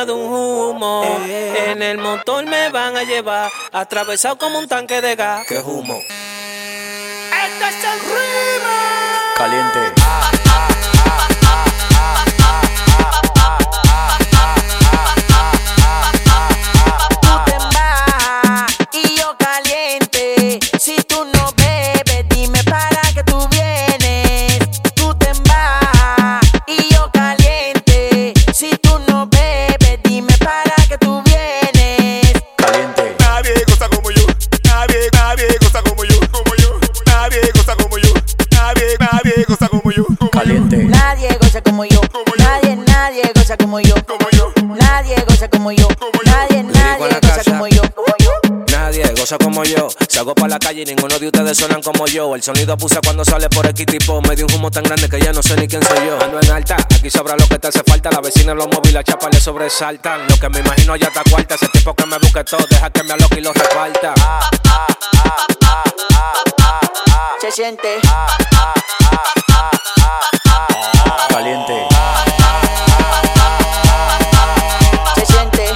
dueña de un humo. En el motor me van a llevar, atravesado como un tanque de gas. ¿Qué humo? ¡Este es el ritmo! Caliente. Nadie goza como yo, nadie goza como yo, nadie goza como yo, nadie goza como yo. Nadie goza como yo. Salgo pa' la calle y ninguno de ustedes suenan como yo. El sonido puse cuando sale por aquí tipo. Me dio un humo tan grande que ya no sé ni quién soy yo. Ando en alta, aquí sobra lo que te hace falta. La vecina los móviles, la chapa le sobresaltan. Lo que me imagino ya está cuarta. Ese tipo que me busque todo, deja que me aloque y lo reparta. Se siente caliente. Se siente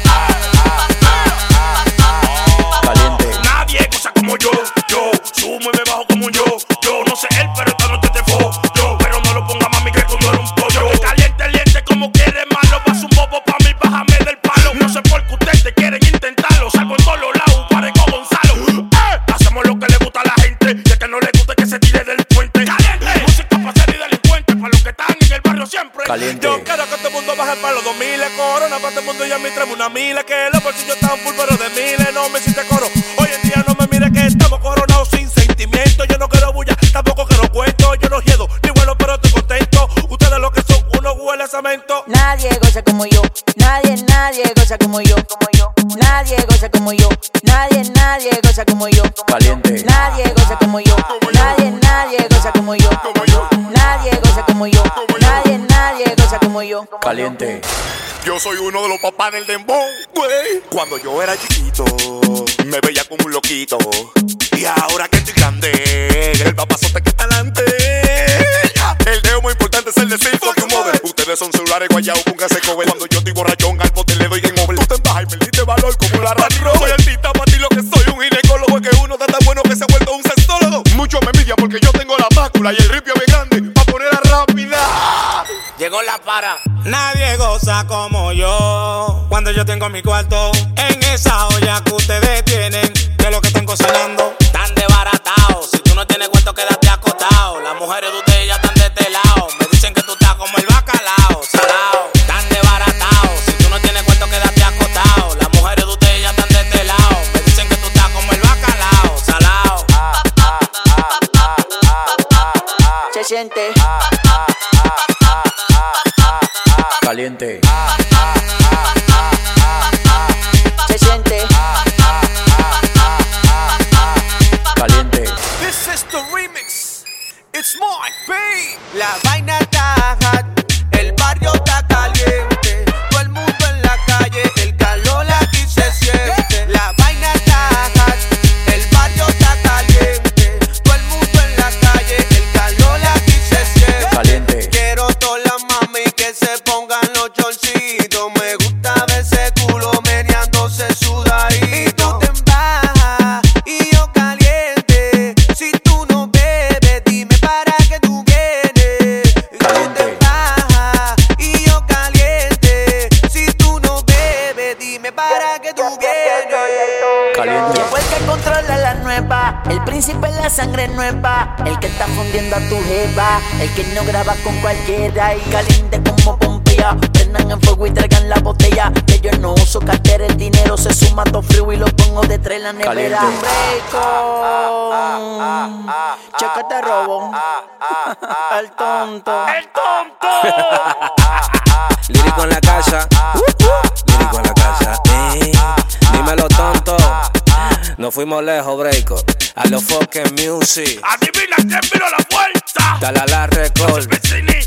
caliente. Nadie goza como yo sumo y me bajo como yo no sé él, pero esta noche te yo, pero no lo ponga mami que tú no eres un pollo. Caliente como quiere malo, vas un bobo pa' mí, bájame del palo. No sé por qué ustedes te quieren intentarlo, salgo en todos los lados, parezco Gonzalo. Hacemos lo que le gusta a la gente, y el que no le gusta que se tire del puente. Caliente, música pa' ser y delincuente, pa' los que están en el barrio siempre. Caliente. Yo quiero que todo el mundo baje para los 2000, corona para todo el mundo y a mí traemos una mila, que los bolsillos están full pero de miles, no me hiciste coro. Hoy en día no me mire que estamos coronados sin sentimiento, yo no quiero bulla, tampoco quiero cuento, yo no hiedo, ni vuelo pero estoy contento, ustedes lo que son unos huele a cemento. nadie goza como yo, nadie goza como yo, nadie goza como yo, nadie goza como yo, Caliente. nadie goza como yo, nadie goza como yo, nadie goza como yo, nadie goza como yo. Caliente. Yo soy uno de los papás del dembow, güey. Cuando yo era chiquito, me veía como un loquito. Y ahora que estoy grande, el papazote que está adelante. El dedo muy importante es el decir fuck you mother. Ustedes son celulares guayados, póngase cover. Cuando yo estoy borrachón, al pote le doy en over. Tú te embajas y me diste valor como la ratro. Soy artista para ti lo que soy, un ginecólogo. Es que uno está tan bueno que se ha vuelto un sexólogo. Mucho me envidia porque yo tengo la mácula y el ripio bien grande pa' ponerla rápida. Llegó la para. Nadie goza como yo cuando yo tengo mi cuarto en esa olla que ustedes tienen, de lo que están cocinando. Tan desbaratados. Si tú no tienes cuento, quédate acostado. Las mujeres de ustedes ya están de este lado. Me dicen que tú estás como el bacalao, salao. Tan desbaratados. Si tú no tienes cuento, quédate acostado. Las mujeres de ustedes ya están de este lado. Me dicen que tú estás como el bacalao, salao. Se siente Caliente. se siente Caliente. This is the remix. It's Mike B. La vaina está hot, el barrio está caliente, todo el mundo en la calle, el calor aquí se siente. La vaina está hot, el barrio está caliente, todo el mundo en la calle, el calor aquí se siente. Caliente. Quiero todas las mami que se pongan los chorcitos, me gusta ver ese culo meneándose sudadito. Y tú te embajas y yo caliente, si tú no bebes dime para qué tú vienes. Y tú te embajas y yo caliente, si tú no bebes dime para qué tú vienes. Caliente. Llegó el que controla la nueva, el príncipe en la sangre nueva, el que está fundiendo a tu jeva, el que no graba con cualquiera y caliente como Pompeya. Prendan en fuego y traigan la botella, que yo no uso cartera, el dinero se suma todo frío y lo pongo detrás en la nevera. Caliente. Bacon, checa te robo, el tonto. Lírico en la casa. Lírico en la casa. Dímelo, tonto. No fuimos lejos, breako. A los fucking music. Adivina quién vino a la vuelta. Dale a la record. Vecinito.